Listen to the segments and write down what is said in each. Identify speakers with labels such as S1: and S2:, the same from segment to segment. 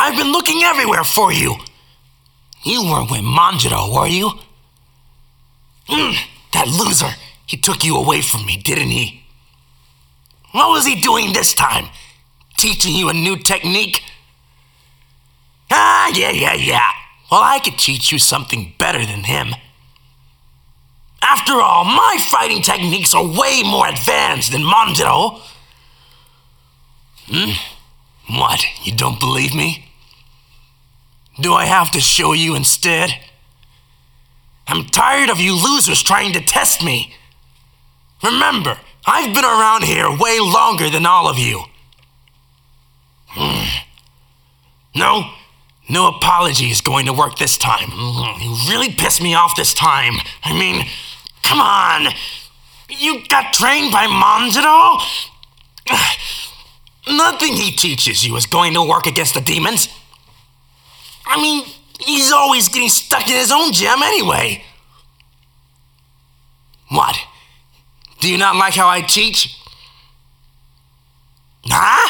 S1: I've been looking everywhere for you. You weren't with Manjiro, were you? That loser, he took you away from me, didn't he? What was he doing this time? Teaching you a new technique? Yeah. Well, I could teach you something better than him. After all, my fighting techniques are way more advanced than Manjiro. What, you don't believe me? Do I have to show you instead? I'm tired of you losers trying to test me. Remember, I've been around here way longer than all of you. No apology is going to work this time. You really pissed me off this time. I mean, come on. You got trained by Manjiro? Nothing he teaches you is going to work against the demons. I mean, he's always getting stuck in his own gem anyway. What? Do you not like how I teach? Huh?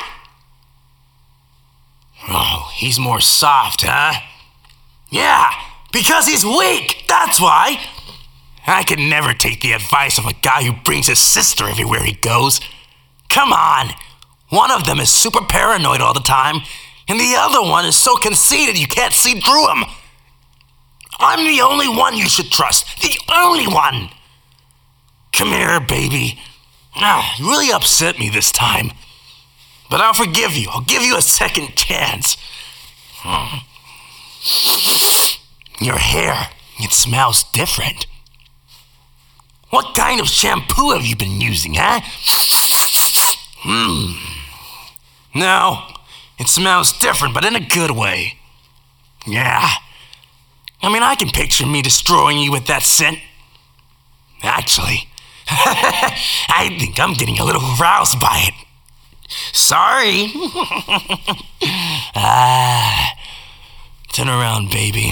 S1: Oh, he's more soft, huh? Yeah, because he's weak, that's why. I could never take the advice of a guy who brings his sister everywhere he goes. Come on. One of them is super paranoid all the time, and the other one is so conceited you can't see through him. I'm the only one you should trust. The only one. Come here, baby. You really upset me this time. But I'll forgive you. I'll give you a second chance. Your hair, it smells different. What kind of shampoo have you been using, huh? No, it smells different, but in a good way. Yeah. I mean, I can picture me destroying you with that scent. Actually, I think I'm getting a little aroused by it. Sorry. Turn around, baby.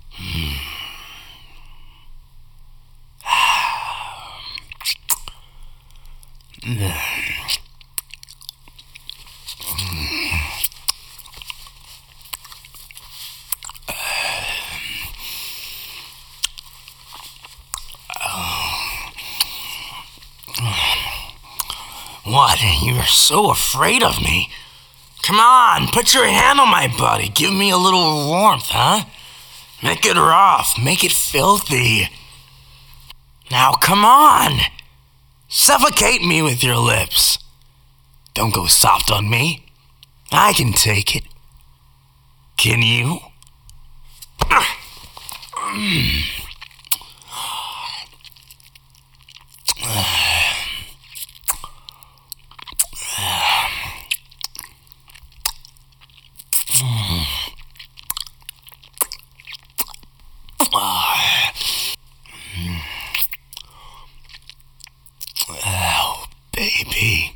S1: What? You're so afraid of me? Come on, put your hand on my body. Give me a little warmth, huh? Make it rough. Make it filthy. Now, come on. Suffocate me with your lips. Don't go soft on me. I can take it. Can you? Oh, baby.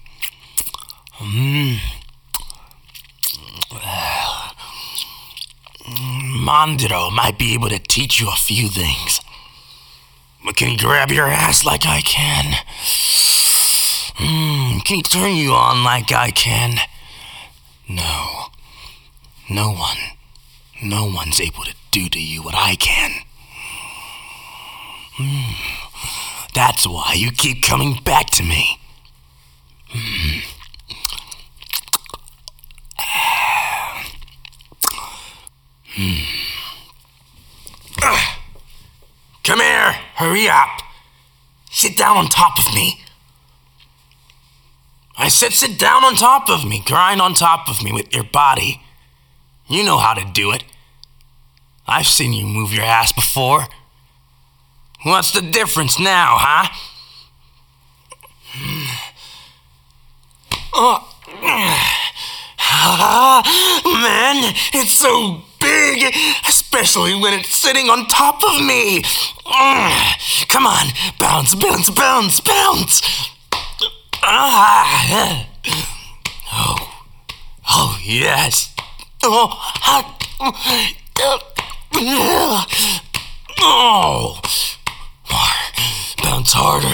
S1: Manjiro might be able to teach you a few things. But can he grab your ass like I can? Can he turn you on like I can? No. No one's able to do to you what I can. That's why you keep coming back to me. Come here, hurry up. Sit down on top of me. I said sit down on top of me, grind on top of me with your body. You know how to do it. I've seen you move your ass before. What's the difference now, huh? Man, it's so big, especially when it's sitting on top of me. Come on, bounce, bounce, bounce, bounce. Oh, yes. Bounce harder.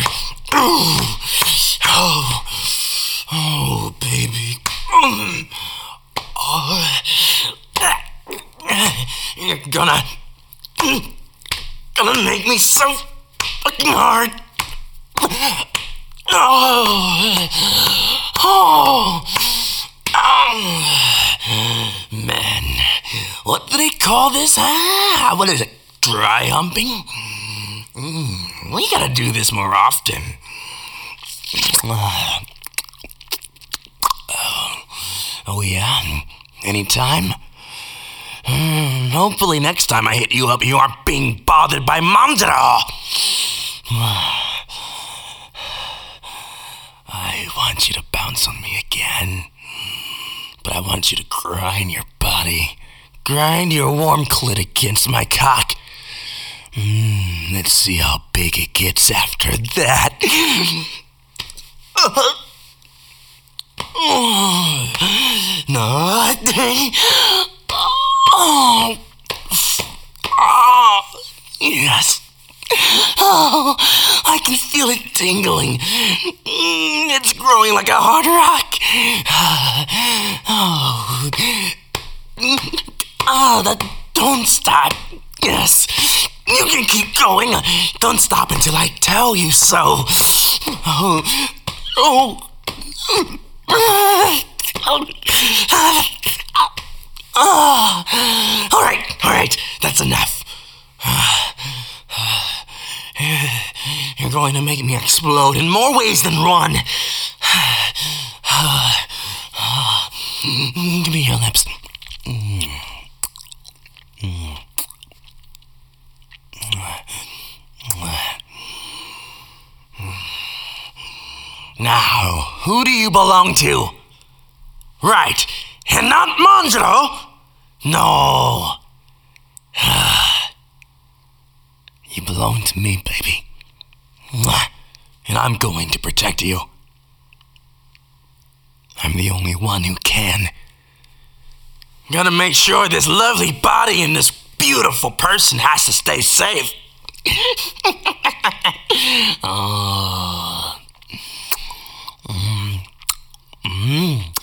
S1: Oh, baby. You're gonna make me so fucking hard. Man, what do they call this? What is it? Dry humping? We gotta do this more often. Oh yeah? Anytime? Hopefully next time I hit you up, you aren't being bothered by Manjaro. I want you to bounce on me again. But I want you to grind your body. Grind your warm clit against my cock. Let's see how big it gets after that. Nothing. Yes. Oh, I can feel it tingling. It's growing like a hard rock. Don't stop. Yes, you can keep going. Don't stop until I tell you so. All right, that's enough. You're going to make me explode in more ways than one. Give me your lips. Now, who do you belong to? Right, and not Manjaro? No. You belong to me, baby. And I'm going to protect you. I'm the only one who can. Gotta make sure this lovely body and this beautiful person has to stay safe. Oh.